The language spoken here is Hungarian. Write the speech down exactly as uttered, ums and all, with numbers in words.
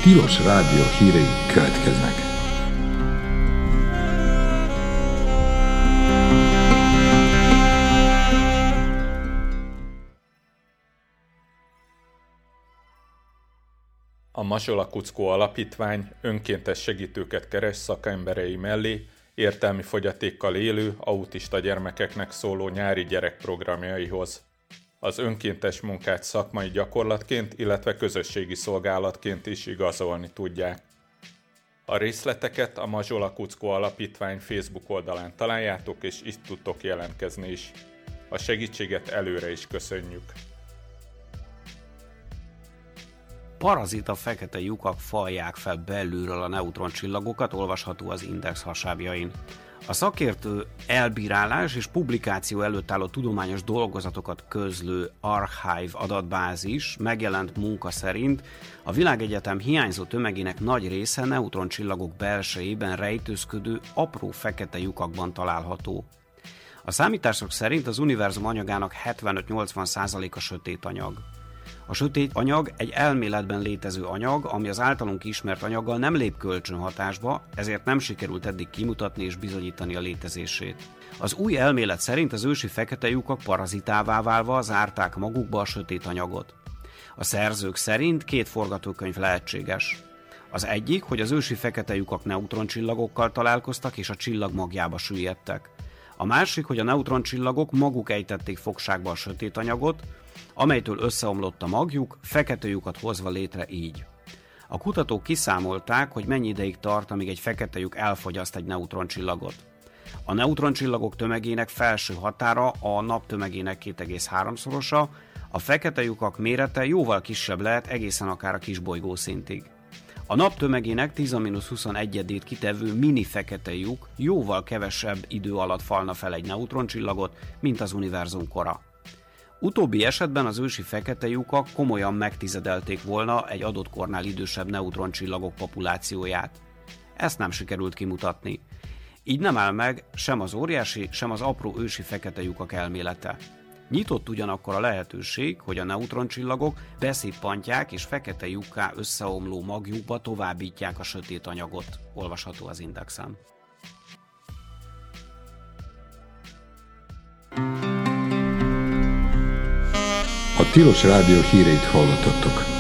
Tilos Rádió hírei következnek. A Mazsola Kuckó Alapítvány önkéntes segítőket keres szakemberei mellé értelmi fogyatékkal élő, autista gyermekeknek szóló nyári gyerekprogramjaihoz. Az önkéntes munkát szakmai gyakorlatként, illetve közösségi szolgálatként is igazolni tudják. A részleteket a Mazsola Kuckó Alapítvány Facebook oldalán találjátok, és itt tudtok jelentkezni is. A segítséget előre is köszönjük! Parazita fekete lyukak falják fel belülről a neutroncsillagokat, olvasható az Index hasábjain. A szakértő elbírálás és publikáció előtt álló tudományos dolgozatokat közlő Archive adatbázis megjelent munka szerint a világegyetem hiányzó tömegének nagy része neutroncsillagok belsejében rejtőzködő apró fekete lyukakban található. A számítások szerint az univerzum anyagának hetvenöt-nyolcvan százaléka sötét anyag. A sötét anyag egy elméletben létező anyag, ami az általunk ismert anyaggal nem lép kölcsönhatásba, ezért nem sikerült eddig kimutatni és bizonyítani a létezését. Az új elmélet szerint az ősi fekete lyukak parazitává válva zárták magukba a sötét anyagot. A szerzők szerint két forgatókönyv lehetséges. Az egyik, hogy az ősi fekete lyukak neutroncsillagokkal találkoztak és a csillag magjába süllyedtek. A másik, hogy a neutroncsillagok maguk ejtették fogságba a sötét anyagot, amelytől összeomlott a magjuk, fekete lyukat hozva létre így. A kutatók kiszámolták, hogy mennyi ideig tart, amíg egy fekete lyuk elfogyaszt egy neutroncsillagot. A neutroncsillagok tömegének felső határa a nap tömegének két egész három szorosa, a fekete lyukak mérete jóval kisebb lehet, egészen akár a kisbolygó szintig. A nap tömegének tíz huszonegyedét kitevő mini fekete lyuk jóval kevesebb idő alatt falna fel egy neutroncsillagot, mint az univerzum kora. Utóbbi esetben az ősi fekete lyukak komolyan megtizedelték volna egy adott kornál idősebb neutroncsillagok populációját. Ezt nem sikerült kimutatni. Így nem áll meg sem az óriási, sem az apró ősi fekete lyukak elmélete. Nyitott ugyanakkor a lehetőség, hogy a neutroncsillagok beszippantják és fekete lyukká összeomló magjukba továbbítják a sötét anyagot, olvasható az Indexen. A Tilos Rádió híreit hallottattok.